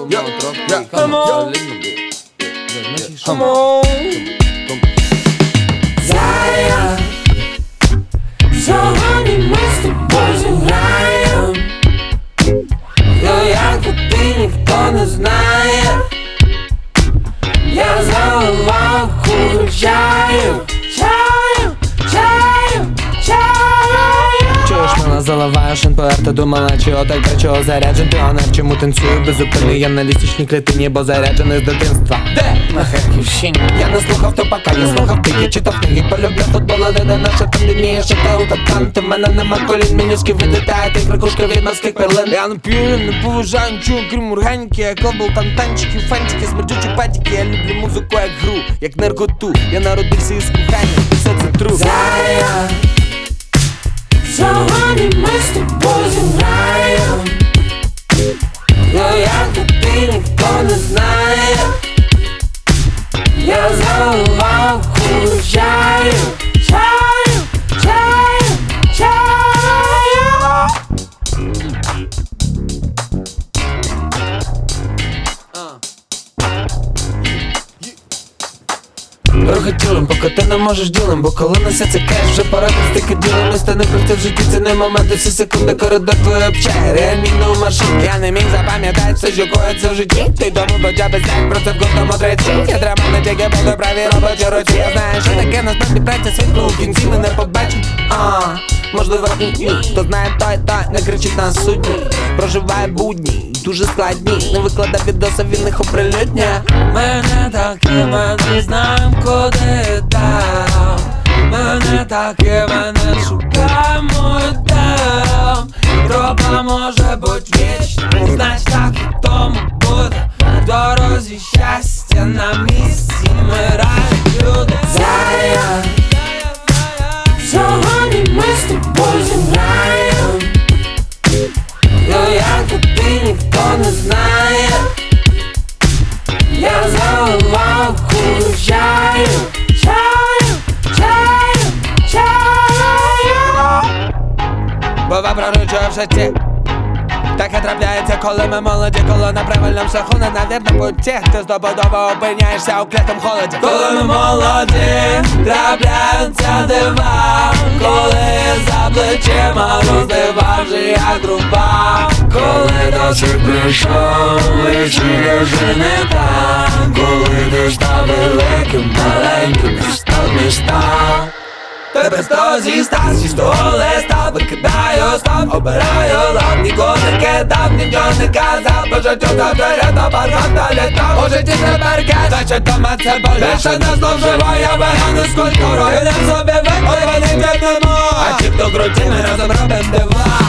Come on. Zion. Сьогодні ми з тобою зіграєм. Як ти ніхто не знає. Я заливаю кулю чаю. Чуєш, мила, заливаєш НПР, ти думала, чого так, для чого заряджен піонер, чому танцюю безупинний, я на лістичній клітині, бо заряджений з дитинства. Де? На Харківщині. Я не слухав тупака, я слухав тики, читав книги, полюбляв футбол, а де наша пандемія, що та утаканти, мене нема колін, мінюски відлітають, як ракушка від морських перлин. Я не п'ю, не поважаю нічого, крім органіки, як обл, там танчики, фанчики, смердючі патіки, я люблю музику як гру, як наркоту, я народився із кохання, все це тру. Сьогодні ми з тобою зіграєм. Як ти ніхто не знає. Я заливаю кулю чаю. Трохи тілем, поки ти не можеш ділем, бо коли несеться кеш, вже пора стики ділем. Не стане прости в житті, це не моменти, всі секунди, коридор твоє общає, реанімну машину. Я не міг запам'ятати все, що коїться в житті. Ти дому бача без як, просто в кожному треці. Я тримав на тільки, буду праві робочі руці. Я знаю, що таке насправді праця, світло у кінці мене побачить. Можливо, ні, хто знає той, не кричить на судні. Проживає будні, дуже складні, не викладав відоси, він їх оприлюднює. Мене такими не знаєм, куди там. Мене такими не шукаємо там. Тропа може бути вічна, знач так і тому буде. В дорозі щастя на місці, ми раді люди. Сьогодні ми з тобою зіграєм. Як ти ніхто не знає. Я заливаю кулю чаю. Бува пророчує в житті. Таке трапляється, коли ми молоді, коли на правильному шляху, не на вірному путі. Ти здобудово опиняєшся у клятому холоді. Коли ми молоді, трапляються дива. Коли за плечима роздивавши як труба. Коли досить прийшов, лише вже не там. Коли ти став великим, маленьким, ти став містам. Тебе сто зі того листа викидаю, стоп, обираю лав. Нікого не кидав, нічого не казав. По життю завжди рядом, бажав та літав. У житті тепер кеш, значить дома це боль. Більше не зловживаю, я вигану з культурою. Не собі виклик, вони не можуть. А ті, хто круті, ми разом робим дива.